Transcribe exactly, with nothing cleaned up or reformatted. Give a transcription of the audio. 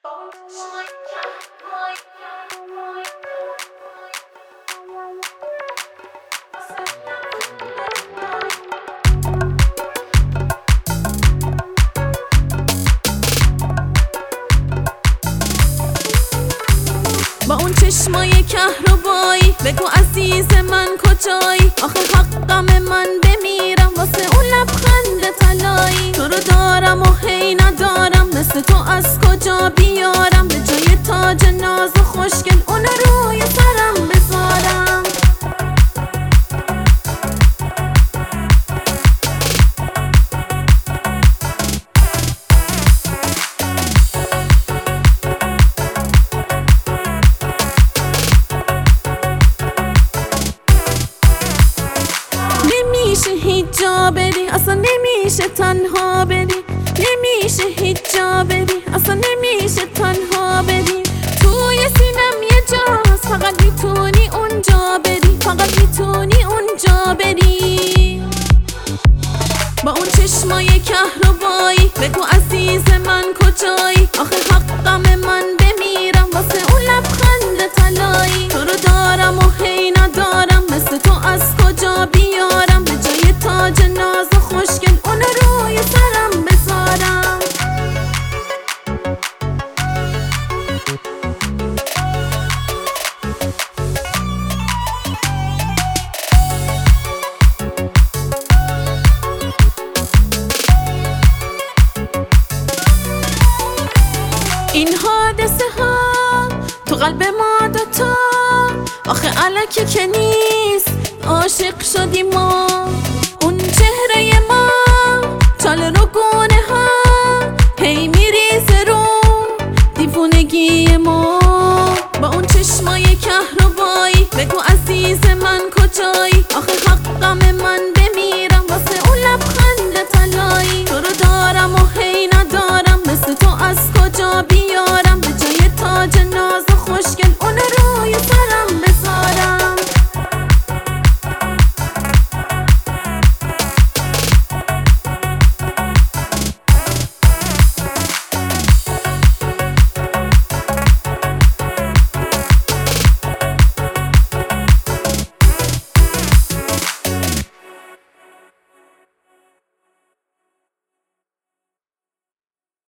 با اون چشمای کهربایی بگو عزیز من کجایی؟ آخه حقم من بمیرم واسه اون لبخند طلایی. تو رو دارم و هی ندارم، مثل تو از کجا بیارم؟ به جای تاج ناز و خوشگل اون روی سرم بذارم. نمیشه هیچ جا بری، اصلا نمیشه تنها بری. نمیشه هیچ جا بری، اصلا نمیشه تنها بری. توی سینم یه جاست، فقط میتونی اونجا بری، فقط میتونی اونجا بری. با اون چشمای کهربایی بگو عزیز من کجایی؟ آخه حقم من بمیرم واسه اون لبخند طلایی. تو رو دارم و هی ندارم، مثل تو از کجا بیارم؟ به جای تاج ناز و خوشگل اون روی سرم بذارم. این حادثه ها تو قلب ما دوتا، آخه الکی که نیست عاشق شدیم ما. اون چهره ما چال رو گونه ها،